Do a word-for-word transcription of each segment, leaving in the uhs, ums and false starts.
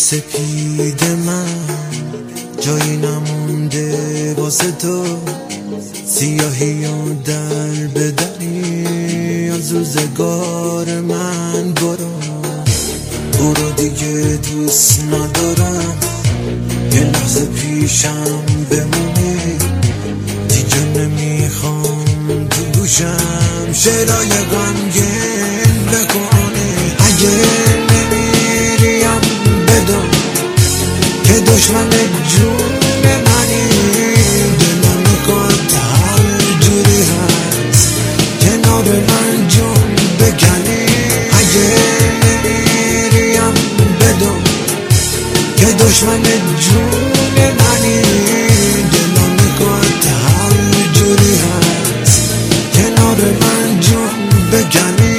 سپید من جایی نمونده واسه تو، سیاهی و در بدری از روزگار من. برو برو دیگه دوست ندارم یه لحظه پیشم بمونی، دیگه نمیخوام تو گوشم شعرهای غمگین بکنی. اگه نمیریم بدون که دشمن جون منی، دلم میخواد هر جوری هست کنار من جون بکنی. اگه نمیریم بدون که دشمن جون منی، دلم میخواد هر جوری هست کنار من جون بکنی.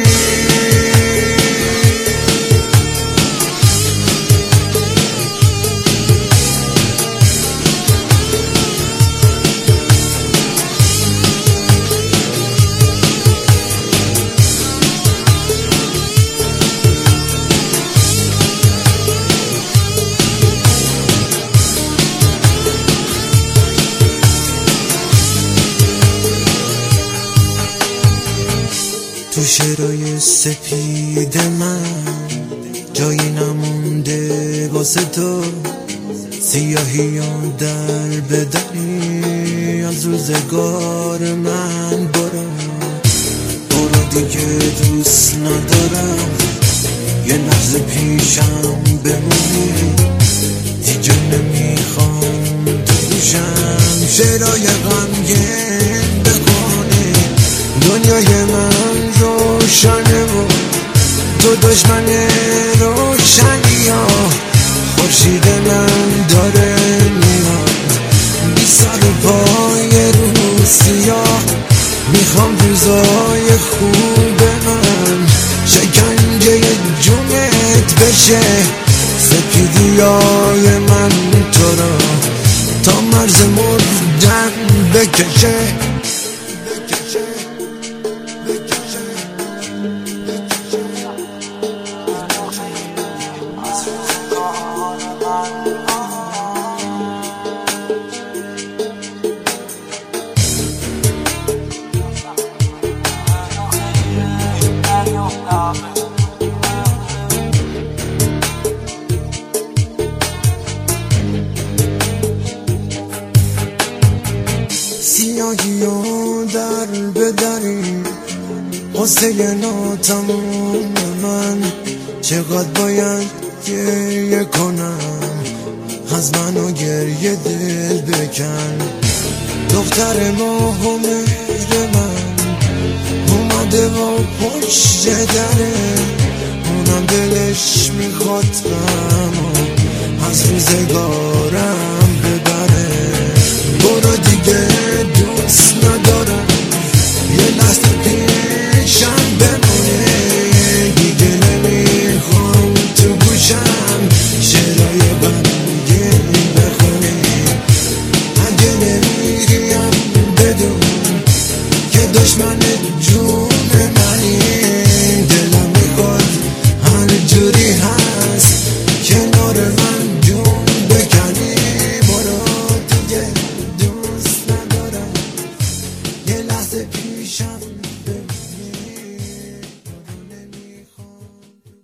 تو شعرهای سپید من جایی نمونده واسه تو، سیاهی و در بدری از روزگار من. برو برو دیگه دوست ندارم یه لحظه پیشم بمونی، دیگه نمیخوام تو گوشم شعرهای غمگین بکنی. دنیای من روشنه و تو دشمن روشنی ها، خورشید من داره میاد بی سر و پای رو سیاه. میخوام روزای خوب من شکنجه جونت بشه، سپیدی های من تو را تا مرز مردن بکشه. سیاهی و در بدری قصه ناتمام من، چقدر باید گریه کنم از منو گریه دل بکن. دختر ماه و مهر من اومده و پشت دره، اونم دلش میخواد غمو از روزگارم ببره. برو دیگه دوست ندارم یه لحظه پیشم بمونه، دیگه نمیخوام تو گوشم شعرهای غمگین بخونی. اگه نمیریم بدون که دشمن